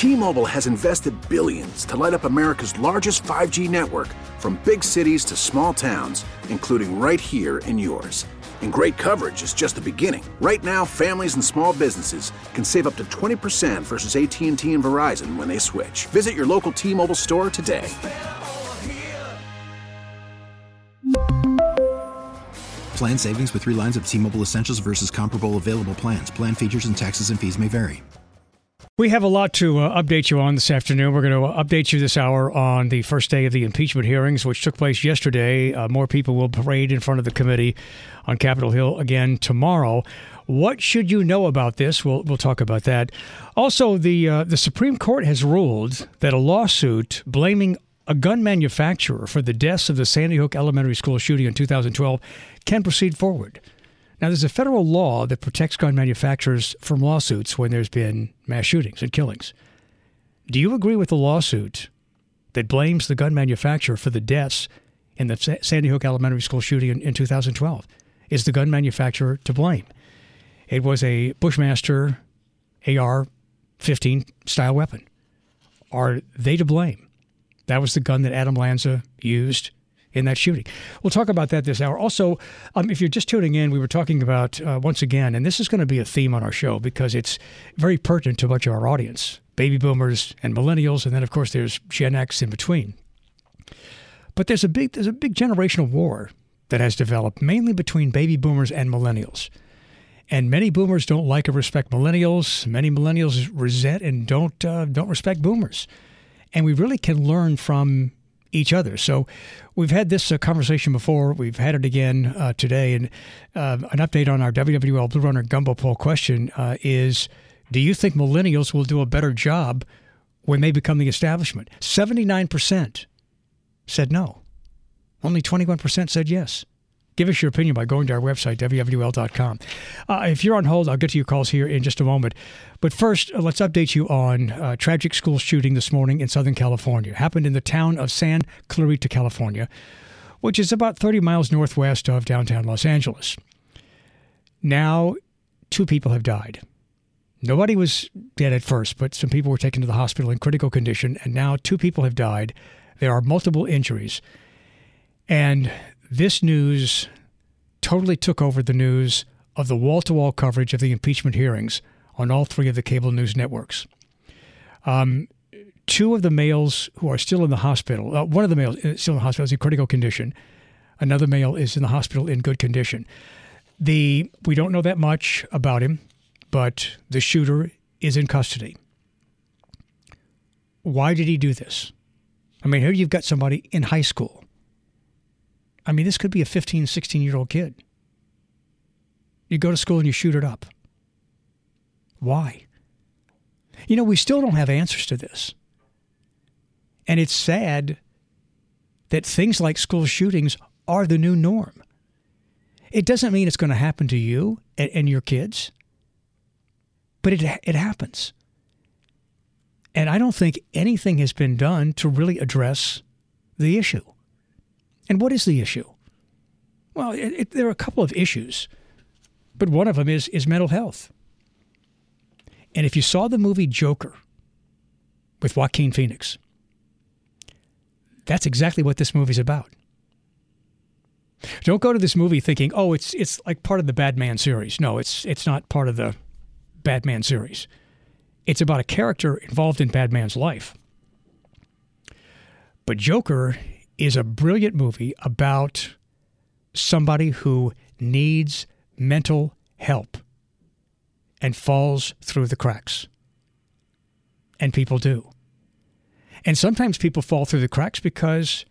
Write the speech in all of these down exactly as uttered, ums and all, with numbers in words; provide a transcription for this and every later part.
T-Mobile has invested billions to light up America's largest five G network, from big cities to small towns, including right here in yours. And great coverage is just the beginning. Right now, families and small businesses can save up to twenty percent versus A T and T and Verizon when they switch. Visit your local T-Mobile store today. Plan savings with three lines of T-Mobile Essentials versus comparable available plans. Plan features and taxes and fees may vary. We have a lot to uh, update you on this afternoon. We're going to update you this hour on the first day of the impeachment hearings, which took place yesterday. Uh, more people will parade in front of the committee on Capitol Hill again tomorrow. What should you know about this? We'll we'll talk about that. Also, the uh, the Supreme Court has ruled that a lawsuit blaming a gun manufacturer for the deaths of the Sandy Hook Elementary School shooting in two thousand twelve can proceed forward. Now, there's a federal law that protects gun manufacturers from lawsuits when there's been mass shootings and killings. Do you agree with the lawsuit that blames the gun manufacturer for the deaths in the Sa- Sandy Hook Elementary School shooting in, in two thousand twelve? Is the gun manufacturer to blame? It was a Bushmaster A R fifteen style weapon. Are they to blame? That was the gun that Adam Lanza used in that shooting. We'll talk about that this hour. Also, um, if you're just tuning in, we were talking about, uh, once again, and this is going to be a theme on our show because it's very pertinent to much of our audience, baby boomers and millennials, and then, of course, there's Gen X in between. But there's a big there's a big generational war that has developed, mainly between baby boomers and millennials. And many boomers don't like or respect millennials. Many millennials resent and don't uh, don't respect boomers. And we really can learn from each other. So we've had this uh, conversation before. We've had it again uh, today. And uh, an update on our W W L Blue Runner Gumbo Poll question uh, is, do you think millennials will do a better job when they become the establishment? seventy-nine percent said no. Only twenty-one percent said yes. Give us your opinion by going to our website, W W L dot com. Uh, if you're on hold, I'll get to your calls here in just a moment. But first, uh, let's update you on uh, tragic school shooting this morning in Southern California. It happened in the town of San Clarita, California, which is about thirty miles northwest of downtown Los Angeles. Now, two people have died. Nobody was dead at first, but some people were taken to the hospital in critical condition, and now two people have died. There are multiple injuries. And this news totally took over the news of the wall-to-wall coverage of the impeachment hearings on all three of the cable news networks. Um, two of the males who are still in the hospital, uh, one of the males is still in the hospital is in critical condition. Another male is in the hospital in good condition. The we don't know that much about him, but the shooter is in custody. Why did he do this? I mean, here you've got somebody in high school. I mean, this could be a fifteen, sixteen-year-old kid. You go to school and you shoot it up. Why? You know, we still don't have answers to this. And it's sad that things like school shootings are the new norm. It doesn't mean it's going to happen to you and, and your kids, but it it happens. And I don't think anything has been done to really address the issue. And what is the issue? Well, it, it, there are a couple of issues, but one of them is, is mental health. And if you saw the movie Joker with Joaquin Phoenix, that's exactly what this movie's about. Don't go to this movie thinking, oh, it's it's like part of the Batman series. No, it's it's not part of the Batman series. It's about a character involved in Batman's life. But Joker is a brilliant movie about somebody who needs mental help and falls through the cracks. And people do. And sometimes people fall through the cracks because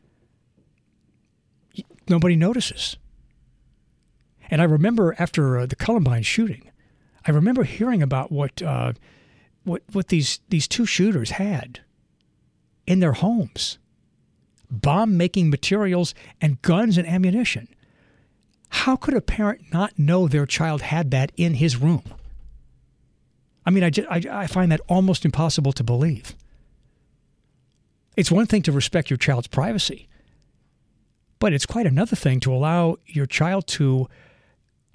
nobody notices. And I remember after uh, the Columbine shooting, I remember hearing about what uh, what what these these two shooters had in their homes. Bomb-making materials and guns and ammunition. How could a parent not know their child had that in his room? I mean, I, just, I, I find that almost impossible to believe. It's one thing to respect your child's privacy, but it's quite another thing to allow your child to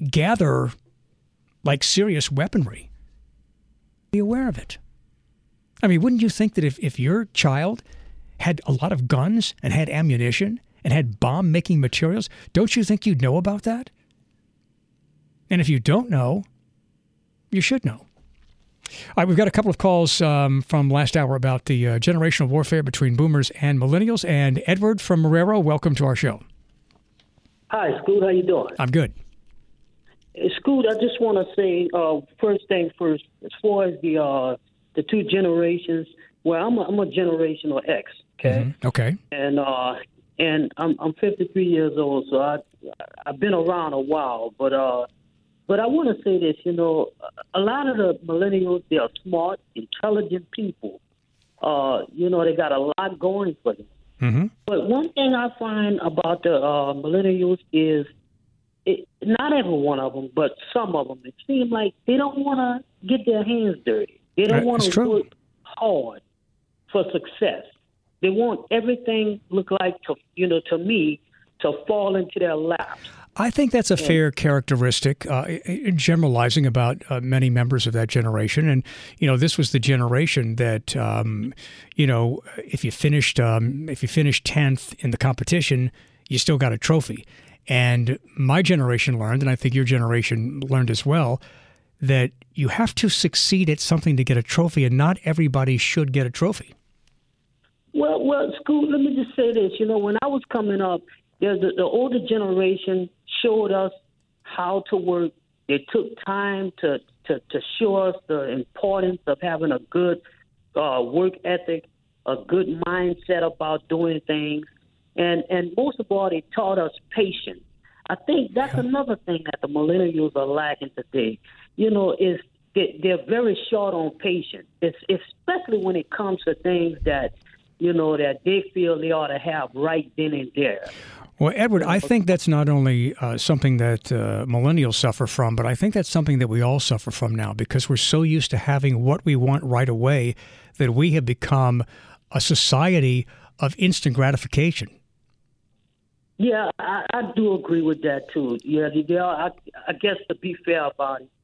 gather like serious weaponry. Be aware of it. I mean, wouldn't you think that if, if your child had a lot of guns and had ammunition and had bomb-making materials, don't you think you'd know about that? And if you don't know, you should know. All right, we've got a couple of calls um, from last hour about the uh, generational warfare between boomers and millennials. And Edward from Marrero, welcome to our show. Hi, Scoot. How you doing? I'm good. Hey, Scoot, I just want to say, uh, first thing first, as far as the uh, the two generations, well, I'm a, I'm a generational X, okay? Mm-hmm. Okay. And uh, and I'm I'm fifty-three years old, so I I've been around a while, but uh, but I want to say this, you know, a lot of the millennials, they are smart, intelligent people. Uh, you know, they got a lot going for them. Mm-hmm. But one thing I find about the uh, millennials is, it, not every one of them, but some of them, it seems like they don't want to get their hands dirty. They don't Right, want that's to true. work hard for success. They want everything look like, to you know, to me, to fall into their laps. I think that's a fair characteristic, uh, generalizing about uh, many members of that generation. And, you know, this was the generation that, um, you know, if you finished um, if you finished tenth in the competition, you still got a trophy. And my generation learned, and I think your generation learned as well, that you have to succeed at something to get a trophy, and not everybody should get a trophy. Well, well, Scoot, let me just say this. You know, when I was coming up, there's the, the older generation showed us how to work. They took time to, to, to show us the importance of having a good uh, work ethic, a good mindset about doing things. And, and most of all, they taught us patience. I think that's Yeah. another thing that the millennials are lacking today. You know, is they, they're very short on patience, it's, especially when it comes to things that, you know, that they feel they ought to have right then and there. Well, Edward, I think that's not only uh, something that uh, millennials suffer from, but I think that's something that we all suffer from now, because we're so used to having what we want right away that we have become a society of instant gratification. Yeah, I, I do agree with that too. Yeah, they are, I, I guess to be fair about it.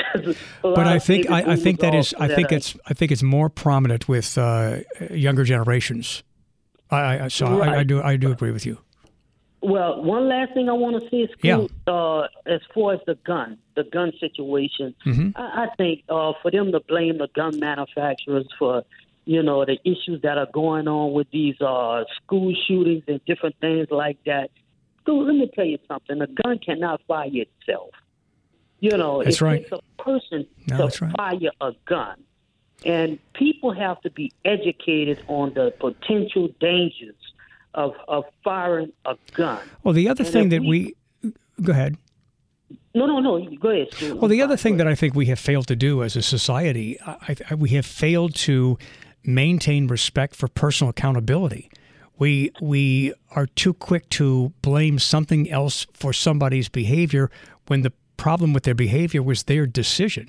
But I think I, I think that is I think it's I think it's more prominent with uh, younger generations. I, I so Right. I, I do I do agree with you. Well, one last thing I want to say is, Yeah. uh, as far as the gun, the gun situation, Mm-hmm. I, I think uh, for them to blame the gun manufacturers for, you know, the issues that are going on with these uh, school shootings and different things like that. School, let me tell you something. A gun cannot fire itself. You know, That's it right. takes a person No, to that's right. fire a gun. And people have to be educated on the potential dangers of, of firing a gun. Well, the other And thing if that we, go ahead. No, no, no. Go ahead, Stu. Well, the other thing that I think we have failed to do as a society, I, I, we have failed to maintain respect for personal accountability. We we are too quick to blame something else for somebody's behavior when the problem with their behavior was their decision.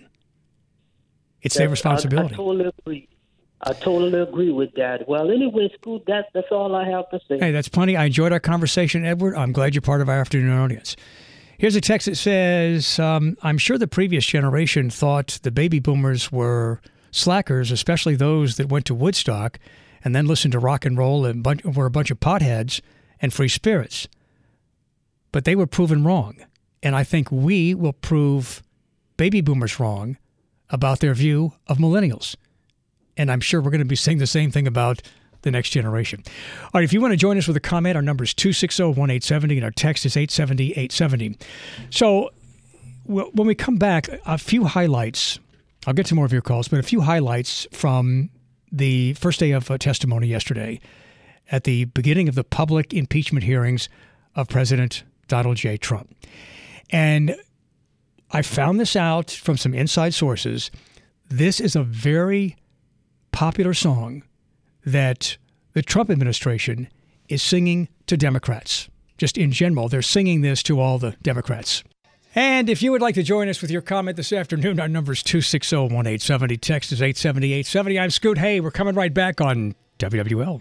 It's their responsibility. I, I totally agree. I totally agree with that. Well, anyway, Scoot, that's, that's all I have to say. Hey, that's plenty. I enjoyed our conversation, Edward. I'm glad you're part of our afternoon audience. Here's a text that says, um, I'm sure the previous generation thought the baby boomers were slackers, especially those that went to Woodstock and then listened to rock and roll and bunch, were a bunch of potheads and free spirits. But they were proven wrong. And I think we will prove baby boomers wrong about their view of millennials. And I'm sure we're going to be saying the same thing about the next generation. All right, if you want to join us with a comment, our number is two six zero, one eight seven zero, and our text is eight seven zero, eight seven zero. So w- when we come back, a few highlights. I'll get to more of your calls, but a few highlights from the first day of uh, testimony yesterday at the beginning of the public impeachment hearings of President Donald J. Trump. And I found this out from some inside sources. This is a very popular song that the Trump administration is singing to Democrats. Just in general, they're singing this to all the Democrats. And if you would like to join us with your comment this afternoon, our number is two six zero, one eight seven zero. Text is eight seven zero, eight seven zero. I'm Scoot Hay. We're coming right back on W W L.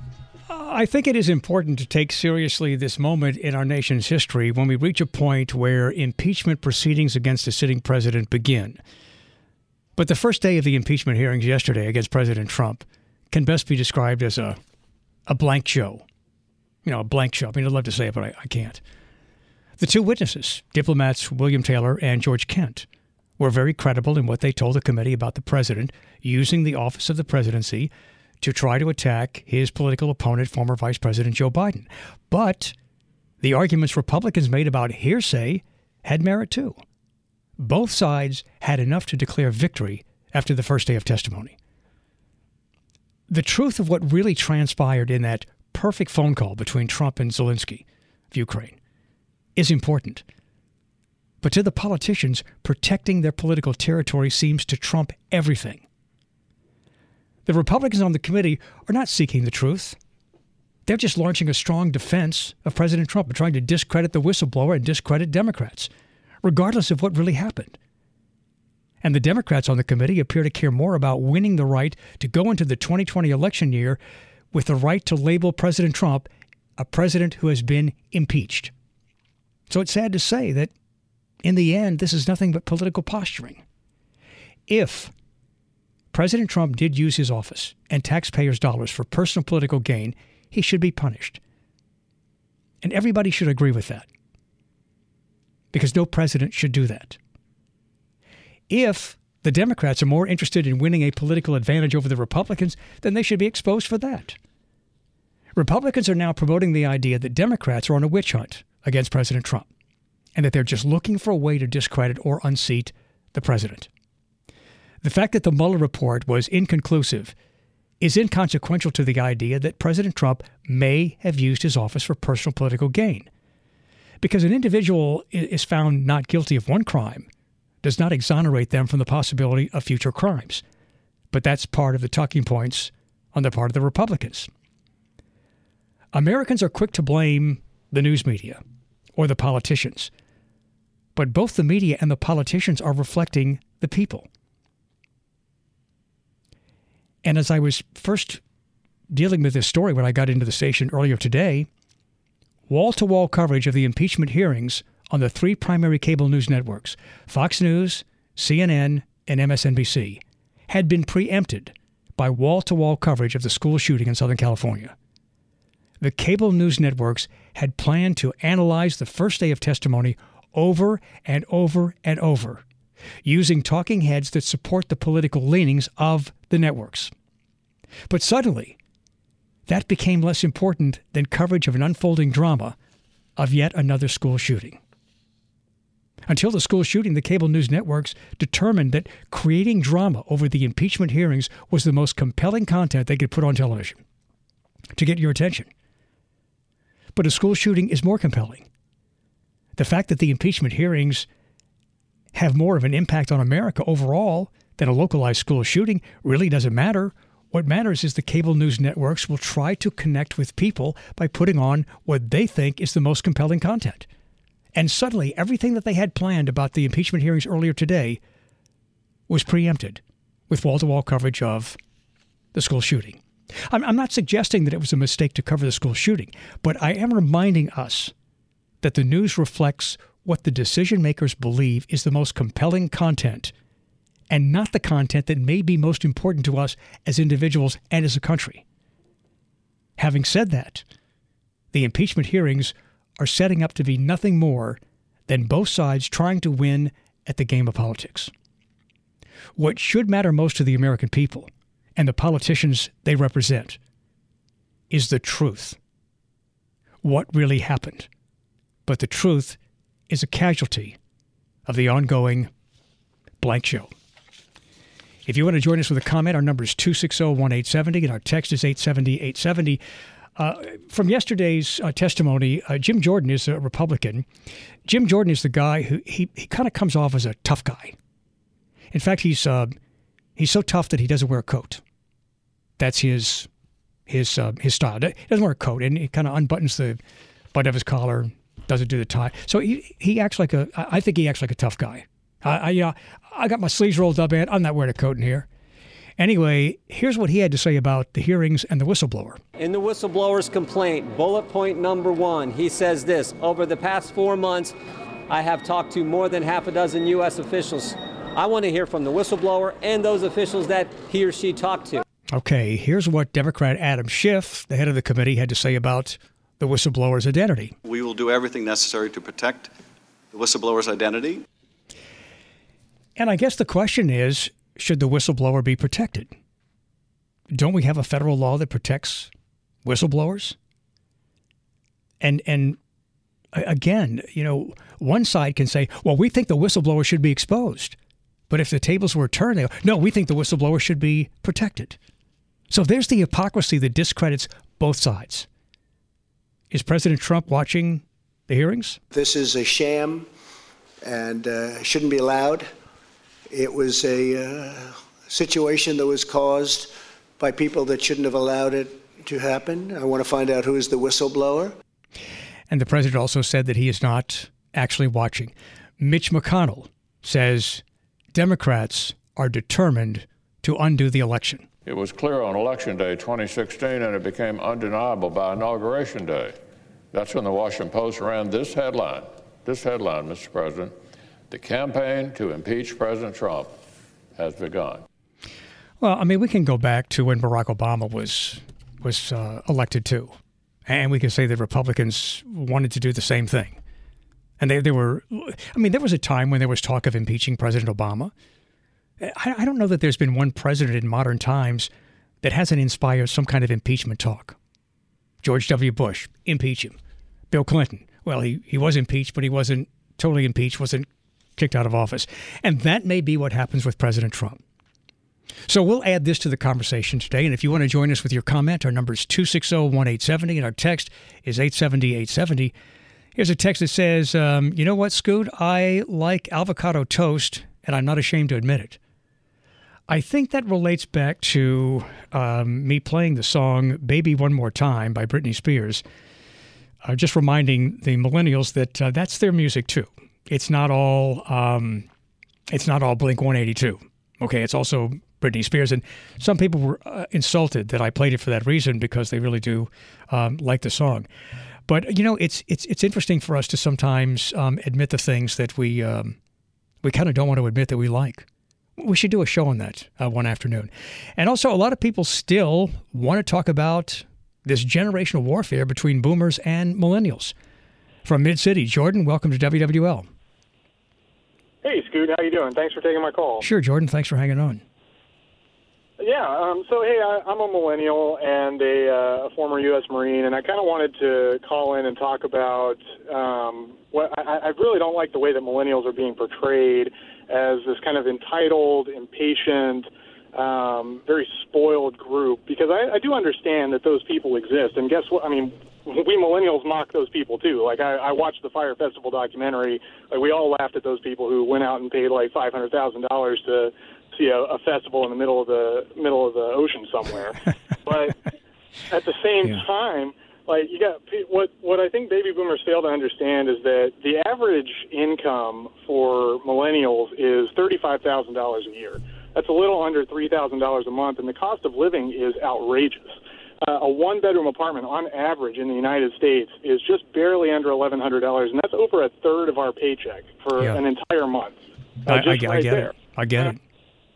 I think it is important to take seriously this moment in our nation's history when we reach a point where impeachment proceedings against a sitting president begin. But the first day of the impeachment hearings yesterday against President Trump can best be described as a, a blank show. You know, a blank show. I mean, I'd love to say it, but I, I can't. The two witnesses, diplomats William Taylor and George Kent, were very credible in what they told the committee about the president using the office of the presidency to try to attack his political opponent, former Vice President Joe Biden. But the arguments Republicans made about hearsay had merit too. Both sides had enough to declare victory after the first day of testimony. The truth of what really transpired in that perfect phone call between Trump and Zelensky of Ukraine is important. But to the politicians, protecting their political territory seems to trump everything. The Republicans on the committee are not seeking the truth. They're just launching a strong defense of President Trump and trying to discredit the whistleblower and discredit Democrats, regardless of what really happened. And the Democrats on the committee appear to care more about winning the right to go into the twenty twenty election year with the right to label President Trump a president who has been impeached. So it's sad to say that in the end, this is nothing but political posturing. If President Trump did use his office and taxpayers' dollars for personal political gain, he should be punished. And everybody should agree with that, because no president should do that. If the Democrats are more interested in winning a political advantage over the Republicans, then they should be exposed for that. Republicans are now promoting the idea that Democrats are on a witch hunt against President Trump, and that they're just looking for a way to discredit or unseat the president. The fact that the Mueller report was inconclusive is inconsequential to the idea that President Trump may have used his office for personal political gain. Because an individual is found not guilty of one crime does not exonerate them from the possibility of future crimes. But that's part of the talking points on the part of the Republicans. Americans are quick to blame the news media or the politicians. But both the media and the politicians are reflecting the people. And as I was first dealing with this story when I got into the station earlier today, wall-to-wall coverage of the impeachment hearings on the three primary cable news networks, Fox News, C N N, and M S N B C, had been preempted by wall-to-wall coverage of the school shooting in Southern California. The cable news networks had planned to analyze the first day of testimony over and over and over, using talking heads that support the political leanings of the networks. But suddenly, that became less important than coverage of an unfolding drama of yet another school shooting. Until the school shooting, the cable news networks determined that creating drama over the impeachment hearings was the most compelling content they could put on television to get your attention. But a school shooting is more compelling. The fact that the impeachment hearings have more of an impact on America overall than a localized school shooting really doesn't matter. What matters is the cable news networks will try to connect with people by putting on what they think is the most compelling content. And suddenly, everything that they had planned about the impeachment hearings earlier today was preempted with wall-to-wall coverage of the school shooting. I'm, I'm not suggesting that it was a mistake to cover the school shooting, but I am reminding us that the news reflects what the decision makers believe is the most compelling content, and not the content that may be most important to us as individuals and as a country. Having said that, the impeachment hearings are setting up to be nothing more than both sides trying to win at the game of politics. What should matter most to the American people and the politicians they represent is the truth. What really happened? But the truth is a casualty of the ongoing blank show. If you want to join us with a comment, our number is two six zero, one eight seven zero, and our text is eight seven zero, eight seven zero. Uh, from yesterday's uh, testimony, uh, Jim Jordan is a Republican. Jim Jordan is the guy who he, he kind of comes off as a tough guy. In fact, he's uh, he's so tough that he doesn't wear a coat. That's his his uh, his style. He doesn't wear a coat, and he kind of unbuttons the button of his collar, doesn't do the tie. So he he acts like a. I think he acts like a tough guy. I, I you know I got my sleeves rolled up, and I'm not wearing a coat in here. Anyway, here's what he had to say about the hearings and the whistleblower. In the whistleblower's complaint, bullet point number one, he says this: over the past four months, I have talked to more than half a dozen U S officials I want to hear from the whistleblower and those officials that he or she talked to. Okay, here's what Democrat Adam Schiff, the head of the committee, had to say about the whistleblower's identity. We will do everything necessary to protect the whistleblower's identity. And I guess the question is, should the whistleblower be protected? Don't we have a federal law that protects whistleblowers? And and again, you know, one side can say, well, we think the whistleblower should be exposed. But if the tables were turned, they go, no, we think the whistleblower should be protected. So there's the hypocrisy that discredits both sides. Is President Trump watching the hearings? This is a sham and uh, shouldn't be allowed. It was a uh, situation that was caused by people that shouldn't have allowed it to happen. I want to find out who is the whistleblower. And the president also said that he is not actually watching. Mitch McConnell says Democrats are determined to undo the election. It was clear on Election Day twenty sixteen, and it became undeniable by Inauguration Day. That's when the Washington Post ran this headline, this headline, Mister President, "The campaign to impeach President Trump has begun." Well, I mean, we can go back to when Barack Obama was was uh, elected too, and we can say that Republicans wanted to do the same thing. And they, they were, I mean, there was a time when there was talk of impeaching President Obama. I, I don't know that there's been one president in modern times that hasn't inspired some kind of impeachment talk. George W. Bush, impeach him. Bill Clinton, well, he, he was impeached, but he wasn't totally impeached, wasn't kicked out of office. And that may be what happens with President Trump. So we'll add this to the conversation today. And if you want to join us with your comment, our number is two six zero, one eight seven zero, and our text is eight seven zero, eight seven zero. Here's a text that says, um, you know what, Scoot? I like avocado toast, and I'm not ashamed to admit it. I think that relates back to um, me playing the song Baby One More Time by Britney Spears, uh, just reminding the millennials that uh, that's their music too. It's not all um, it's not all Blink one eighty-two. Okay, it's also Britney Spears. And some people were uh, insulted that I played it for that reason because they really do um, like the song. But, you know, it's it's it's interesting for us to sometimes um, admit the things that we um, we kind of don't want to admit that we like. We should do a show on that uh, one afternoon. And also, a lot of people still want to talk about this generational warfare between boomers and millennials. From Mid-City, Jordan, welcome to W W L. Hey, Scoot, how you doing? Thanks for taking my call. Sure, Jordan. Thanks for hanging on. Yeah, um, so, hey, I, I'm a millennial and a, uh, a former U S Marine, and I kind of wanted to call in and talk about um, what I, I really don't like the way that millennials are being portrayed as this kind of entitled, impatient, um, very spoiled group, because I, I do understand that those people exist. And guess what? I mean, we millennials mock those people, too. Like, I, I watched the Fire Festival documentary. Like, we all laughed at those people who went out and paid, like, five hundred thousand dollars to see a, a festival in the middle of the middle of the ocean somewhere. But at the same yeah. time, like, you got what what I think baby boomers fail to understand is that the average income for millennials is thirty-five thousand dollars a year. That's a little under three thousand dollars a month, and the cost of living is outrageous. Uh, a one-bedroom apartment, on average, in the United States is just barely under eleven hundred dollars, and that's over a third of our paycheck for yeah. an entire month. Uh, I, just I, right I get there. it. I get uh, it.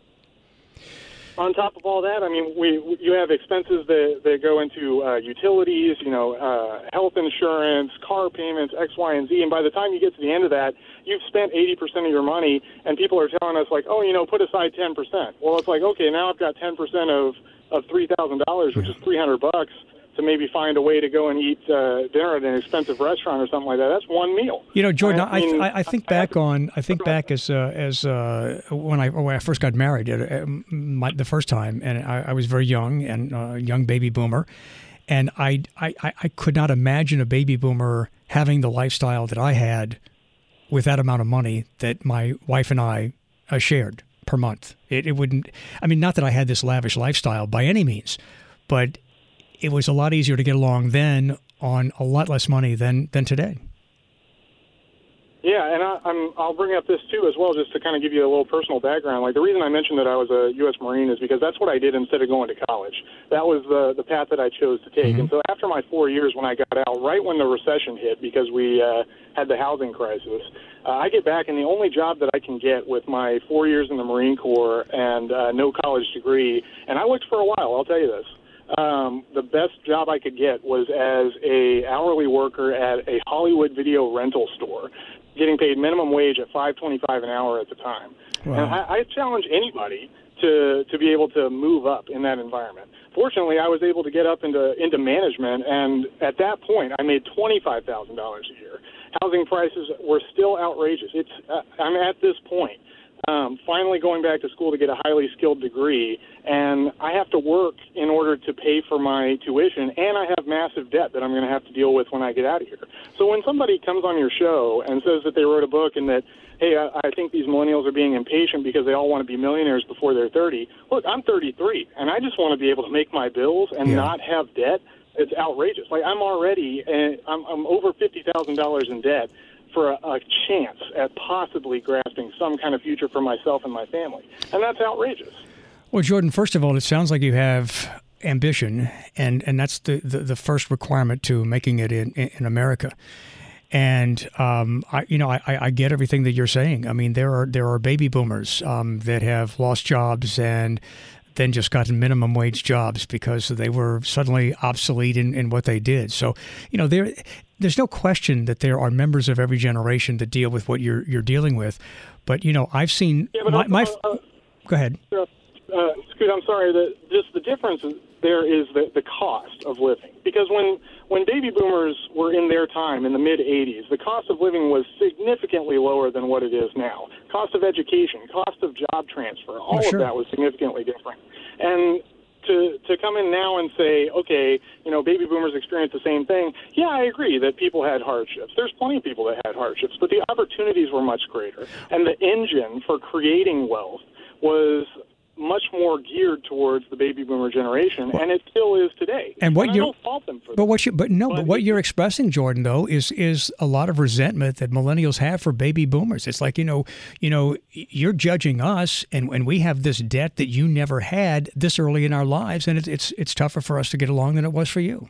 On top of all that, I mean, we you have expenses that, that go into uh, utilities, you know, uh, health insurance, car payments, X, Y, and Z. And by the time you get to the end of that, you've spent eighty percent of your money, and people are telling us, like, oh, you know, put aside ten percent. Well, it's like, okay, now I've got ten percent of, of three thousand dollars, which is three hundred bucks, to maybe find a way to go and eat uh, dinner at an expensive restaurant or something like that. That's one meal. You know, Jordan, I, mean, I, I think I back to, on, I think back as uh, as uh, when I when I first got married, uh, my, the first time, and I, I was very young and a uh, young baby boomer, and I, I I could not imagine a baby boomer having the lifestyle that I had with that amount of money that my wife and I uh, shared per month. It, it wouldn't. I mean, not that I had this lavish lifestyle by any means, but it was a lot easier to get along then on a lot less money than, than today. Yeah, and I, I'm, I'll bring up this, too, as well, just to kind of give you a little personal background. Like, the reason I mentioned that I was a U S Marine is because that's what I did instead of going to college. That was the, the path that I chose to take. Mm-hmm. And so after my four years when I got out, right when the recession hit, because we uh, had the housing crisis, Uh, I get back, and the only job that I can get with my four years in the Marine Corps and uh, no college degree, and I worked for a while, I'll tell you this, um, the best job I could get was as a hourly worker at a Hollywood video rental store, getting paid minimum wage at five twenty-five an hour at the time. Wow. And I, I challenge anybody to to be able to move up in that environment. Fortunately, I was able to get up into into management, and at that point, I made twenty-five thousand dollars a year. Housing prices were still outrageous. It's uh, I'm at this point, um, finally going back to school to get a highly skilled degree, and I have to work in order to pay for my tuition, and I have massive debt that I'm going to have to deal with when I get out of here. So when somebody comes on your show and says that they wrote a book and that, hey, I, I think these millennials are being impatient because they all want to be millionaires before they're thirty. Look, I'm thirty-three, and I just want to be able to make my bills and yeah. not have debt. It's outrageous. Like, I'm already, uh, I'm, I'm over fifty thousand dollars in debt for a, a chance at possibly grasping some kind of future for myself and my family. And that's outrageous. Well, Jordan, first of all, it sounds like you have ambition, and, and that's the, the, the first requirement to making it in, in America. And um, I, you know, I, I get everything that you're saying. I mean, there are there are baby boomers um, that have lost jobs and then just gotten minimum wage jobs because they were suddenly obsolete in, in what they did. So, you know, there there's no question that there are members of every generation that deal with what you're you're dealing with. But you know, I've seen yeah, but my. also, my uh, go ahead. Uh, Scoot, I'm sorry. The, just the difference there is the, the cost of living. Because when when baby boomers were in their time in the mid eighties, the cost of living was significantly lower than what it is now. Cost of education, cost of job transfer, all oh, sure. of that was significantly different. And to to come in now and say, okay, you know, baby boomers experienced the same thing. Yeah, I agree that people had hardships. There's plenty of people that had hardships, but the opportunities were much greater. And the engine for creating wealth was much more geared towards the baby boomer generation, well, and it still is today. And what and you I don't fault them for but that. what you but no, but, but what it, you're expressing, Jordan, though, is is a lot of resentment that millennials have for baby boomers. It's like, you know, you know, you're judging us, and and we have this debt that you never had this early in our lives, and it's it's it's tougher for us to get along than it was for you.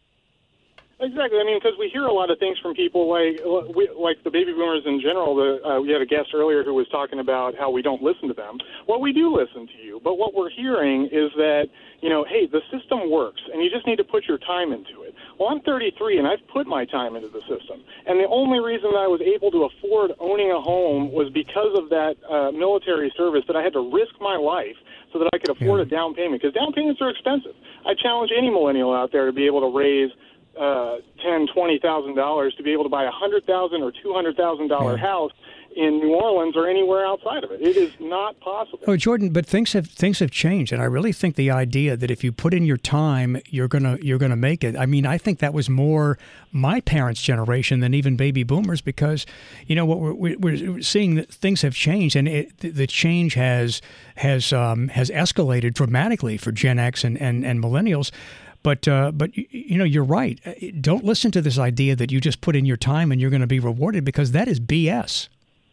Exactly. I mean, because we hear a lot of things from people like we, like the baby boomers in general. The, uh, we had a guest earlier who was talking about how we don't listen to them. Well, we do listen to you, but what we're hearing is that, you know, hey, the system works, and you just need to put your time into it. Well, I'm thirty-three, and I've put my time into the system, and the only reason that I was able to afford owning a home was because of that uh, military service, that I had to risk my life so that I could afford yeah. a down payment, because down payments are expensive. I challenge any millennial out there to be able to raise uh, ten, twenty thousand dollars to be able to buy a hundred thousand or two hundred thousand dollar yeah. house in New Orleans or anywhere outside of it. It is not possible. Oh, Jordan, but things have things have changed, and I really think the idea that if you put in your time, you're gonna you're gonna make it. I mean, I think that was more my parents' generation than even baby boomers, because you know what we're we're seeing that things have changed, and it, the change has has um, has escalated dramatically for Gen X and and, and millennials. But, uh, but you know, you're right. Don't listen to this idea that you just put in your time and you're going to be rewarded, because that is B S.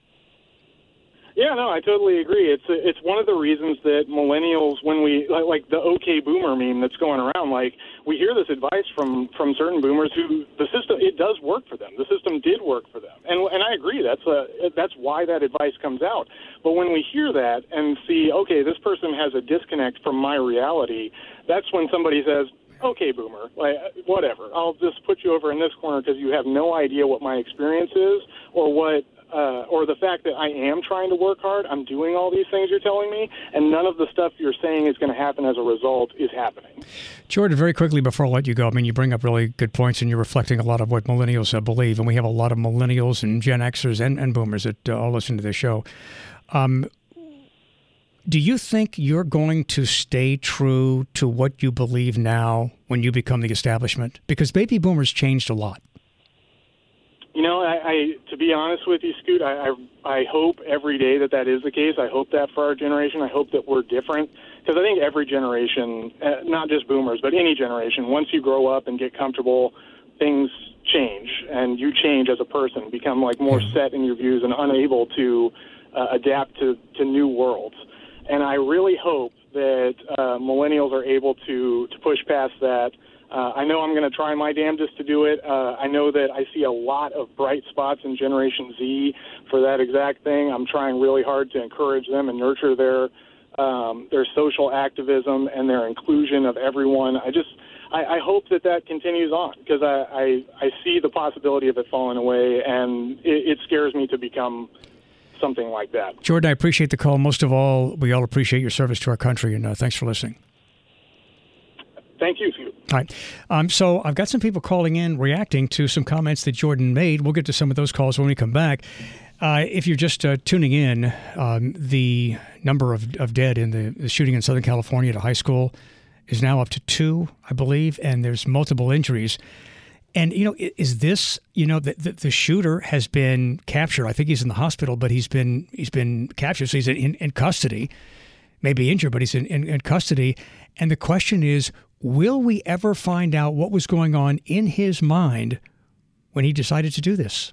Yeah, no, I totally agree. It's it's one of the reasons that millennials, when we, like, like the OK Boomer meme that's going around, like, we hear this advice from, from certain boomers who the system, it does work for them. The system did work for them. And and I agree, that's a, that's why that advice comes out. But when we hear that and see, okay, this person has a disconnect from my reality, that's when somebody says, okay, boomer, like, whatever. I'll just put you over in this corner because you have no idea what my experience is, or what, uh, or the fact that I am trying to work hard. I'm doing all these things you're telling me, and none of the stuff you're saying is going to happen as a result is happening. Jordan, very quickly before I let you go, I mean, you bring up really good points, and you're reflecting a lot of what millennials uh, believe, and we have a lot of millennials and Gen Xers and, and boomers that uh, all listen to this show. Um, Do you think you're going to stay true to what you believe now when you become the establishment? Because baby boomers changed a lot. You know, I, I to be honest with you, Scoot, I, I I hope every day that that is the case. I hope that for our generation. I hope that we're different, because I think every generation, uh, not just boomers, but any generation, once you grow up and get comfortable, things change, and you change as a person, become like more yeah. set in your views and unable to uh, adapt to, to new worlds. And I really hope that uh, millennials are able to, to push past that Uh, I know I'm going to try my damnedest to do it. Uh, I know that I see a lot of bright spots in Generation Z for that exact thing. I'm trying really hard to encourage them and nurture their um, their social activism and their inclusion of everyone. I just I, I hope that that continues on, because I, I, I see the possibility of it falling away, and it, it scares me to become something like that. Jordan, I appreciate the call. Most of all, we all appreciate your service to our country, and uh, thanks for listening. Thank you. All right. Um, so I've got some people calling in, reacting to some comments that Jordan made. We'll get to some of those calls when we come back. Uh, if you're just uh, tuning in, um, the number of, of dead in the, the shooting in Southern California at a high school is now up to two, I believe, and there's multiple injuries. And, you know, is this, you know, the, the, the shooter has been captured. I think he's in the hospital, but he's been he's been captured. So he's in, in custody, maybe injured, but he's in, in, in custody. And the question is, will we ever find out what was going on in his mind when he decided to do this?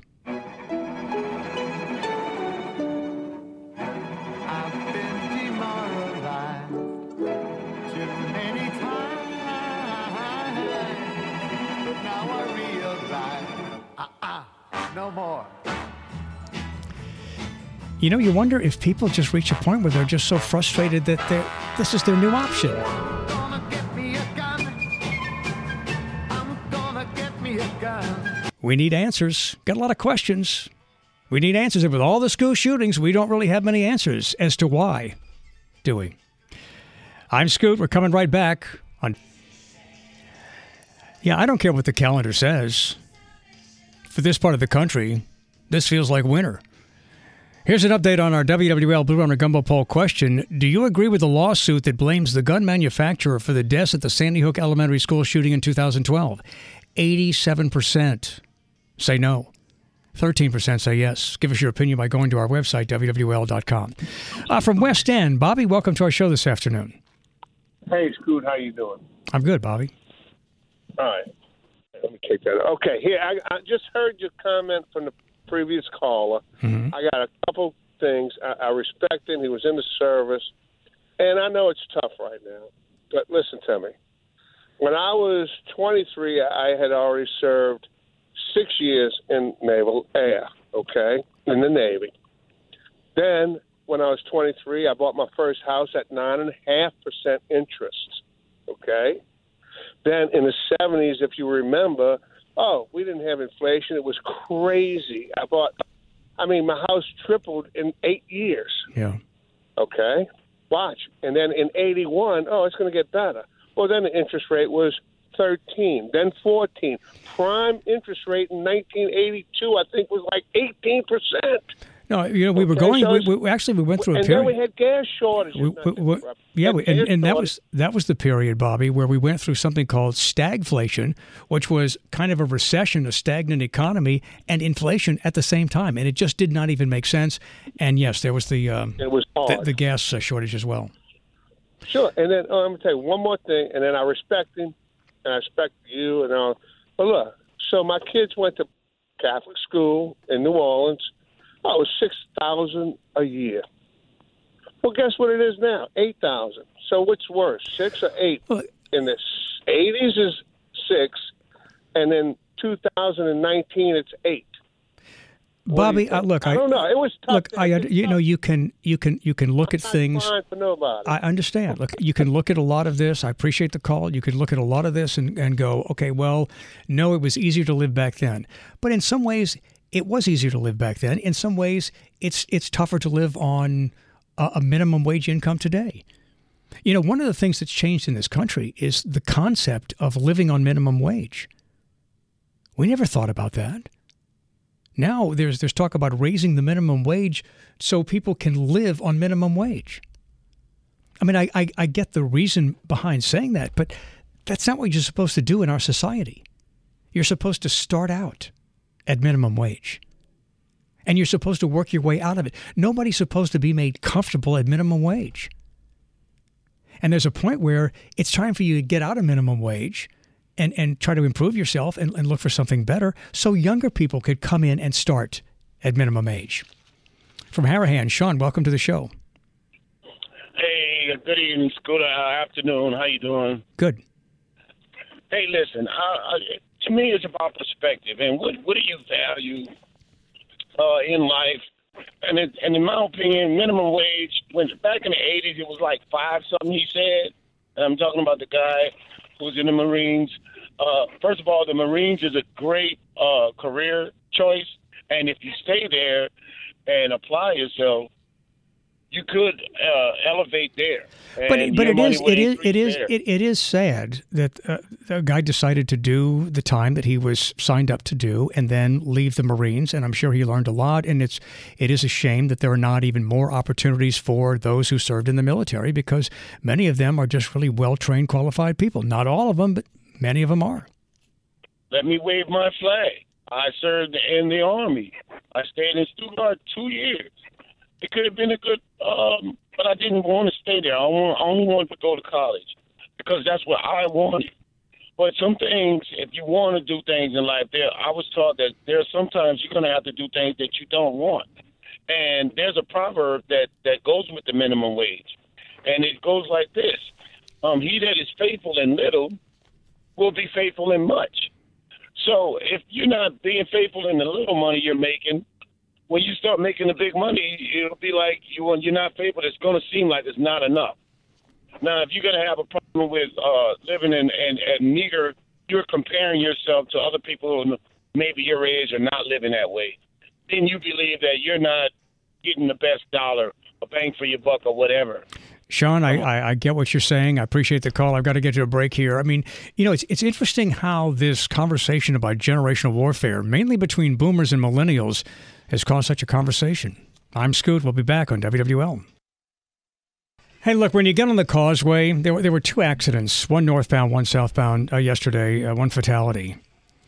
No more. You know, you wonder if people just reach a point where they're just so frustrated that they're, this is their new option. Gonna get me a gun. I'm gonna get me a gun. We need answers. Got a lot of questions. We need answers. And with all the school shootings, we don't really have many answers as to why, do we? I'm Scoot. We're coming right back on... Yeah, I don't care what the calendar says. For this part of the country, this feels like winter. Here's an update on our W W L Blue Runner Gumbo Poll question. Do you agree with the lawsuit that blames the gun manufacturer for the deaths at the Sandy Hook Elementary School shooting in two thousand twelve? eighty-seven percent say no. thirteen percent say yes. Give us your opinion by going to our website, W W L dot com. Uh, from West End, Bobby, welcome to our show this afternoon. Hey, Scoot, how you doing? I'm good, Bobby. All right. Let me take that. Okay, here, I, I just heard your comment from the previous caller. Mm-hmm. I got a couple things. I, I respect him. He was in the service. And I know it's tough right now. But listen to me. When I was twenty-three, I had already served six years in Naval Air, okay, in the Navy. Then, when I was twenty-three, I bought my first house at nine point five percent interest, okay? Then in the seventies, if you remember, oh, we didn't have inflation. It was crazy. I bought, I mean, my house tripled in eight years. Yeah. Okay? Watch. And then in eighty-one, oh, it's going to get better. Well, then the interest rate was thirteen, then fourteen. Prime interest rate in nineteen eighty-two, I think, was like eighteen percent. No, you know, we were Okay, going. so We, we actually we went through a and period. then we had gas shortages. We- we- we- yeah, we, and, and that was that was the period, Bobby, where we went through something called stagflation, which was kind of a recession, a stagnant economy, and inflation at the same time, and it just did not even make sense. And yes, there was the um, It was the, hard. the gas uh, shortage as well. Sure. And then oh, I'm going to tell you one more thing, and then I respect him, and I respect you, and all. But look, so my kids went to Catholic school in New Orleans. Oh, it was six thousand a year. Well, guess what it is now? Eight thousand. So what's worse, six or eight? In the eighties is six, and then two thousand nineteen it's eight. Bobby, uh, look, I don't know. It was tough. Look, I you know you can you can you can look at things. Fine for nobody. I understand. Look, you can look at a lot of this. I appreciate the call. You can look at a lot of this and, and go, okay, well, no, it was easier to live back then. But in some ways, it was easier to live back then. In some ways, it's it's tougher to live on a, a minimum wage income today. You know, one of the things that's changed in this country is the concept of living on minimum wage. We never thought about that. Now there's there's talk about raising the minimum wage so people can live on minimum wage. I mean, I, I, I get the reason behind saying that, but that's not what you're supposed to do in our society. You're supposed to start out at minimum wage, and you're supposed to work your way out of it. Nobody's supposed to be made comfortable at minimum wage. And there's a point where it's time for you to get out of minimum wage and, and try to improve yourself and, and look for something better so younger people could come in and start at minimum age. From Harahan, Sean, welcome to the show. Hey, good evening, Scooter. Uh, afternoon. How you doing? Good. Hey, listen, I, I, to me, it's about perspective. And what, what do you value uh, in life? And, it, and in my opinion, minimum wage, when back in the eighties, it was like five something, he said. And I'm talking about the guy who's in the Marines. Uh, first of all, the Marines is a great uh, career choice. And if you stay there and apply yourself, you could uh, elevate there. But And but your it money is would it is increase it is there. it, it is sad that uh, the guy decided to do the time that he was signed up to do and then leave the Marines, and I'm sure he learned a lot. And it's it is a shame that there are not even more opportunities for those who served in the military, because many of them are just really well trained, qualified people. Not all of them, but many of them are. Let me wave my flag. I served in the Army. I stayed in Stuttgart two years. It could have been a good, um, but I didn't want to stay there. I, want, I only wanted to go to college because that's what I wanted. But some things, if you want to do things in life, there, I was taught that there are sometimes you're going to have to do things that you don't want. And there's a proverb that, that goes with the minimum wage, and it goes like this. Um, he that is faithful in little will be faithful in much. So if you're not being faithful in the little money you're making, when you start making the big money, it'll be like you, when you're not faithful, it's going to seem like it's not enough. Now, if you're going to have a problem with uh, living in, in, in meager, you're comparing yourself to other people who maybe your age are not living that way, then you believe that you're not getting the best dollar, a bang for your buck or whatever. Sean, I, I, I get what you're saying. I appreciate the call. I've got to get to a break here. I mean, you know, it's it's interesting how this conversation about generational warfare, mainly between boomers and millennials, has caused such a conversation. I'm Scoot. We'll be back on W W L. Hey, look, when you get on the causeway, there were, there were two accidents, one northbound, one southbound uh, yesterday, uh, one fatality.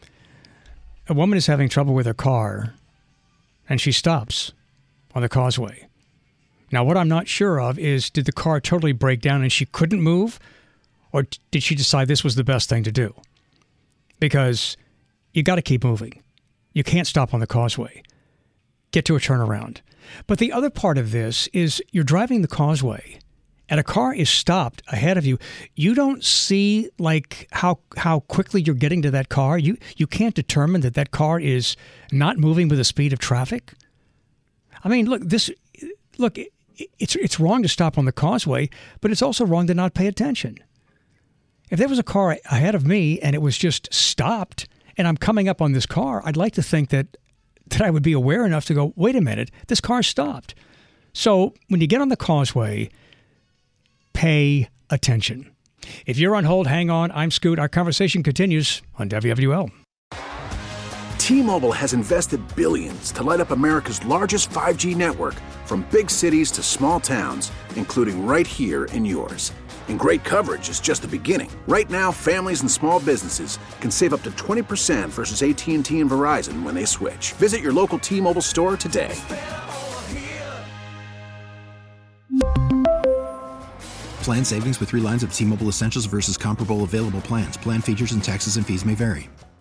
A woman is having trouble with her car, and she stops on the causeway. Now, what I'm not sure of is, did the car totally break down and she couldn't move? Or did she decide this was the best thing to do? Because you got to keep moving. You can't stop on the causeway. Get to a turnaround. But the other part of this is you're driving the causeway and a car is stopped ahead of you. You don't see like how how quickly you're getting to that car. You you can't determine that that car is not moving with the speed of traffic. I mean, look, this look. It's it's wrong to stop on the causeway, but it's also wrong to not pay attention. If there was a car ahead of me and it was just stopped and I'm coming up on this car, I'd like to think that, that I would be aware enough to go, wait a minute, this car stopped. So when you get on the causeway, pay attention. If you're on hold, hang on. I'm Scoot. Our conversation continues on W W L. T-Mobile has invested billions to light up America's largest five G network, from big cities to small towns, including right here in yours. And great coverage is just the beginning. Right now, families and small businesses can save up to twenty percent versus A T and T and Verizon when they switch. Visit your local T-Mobile store today. Plan savings with three lines of T-Mobile Essentials versus comparable available plans. Plan features and taxes and fees may vary.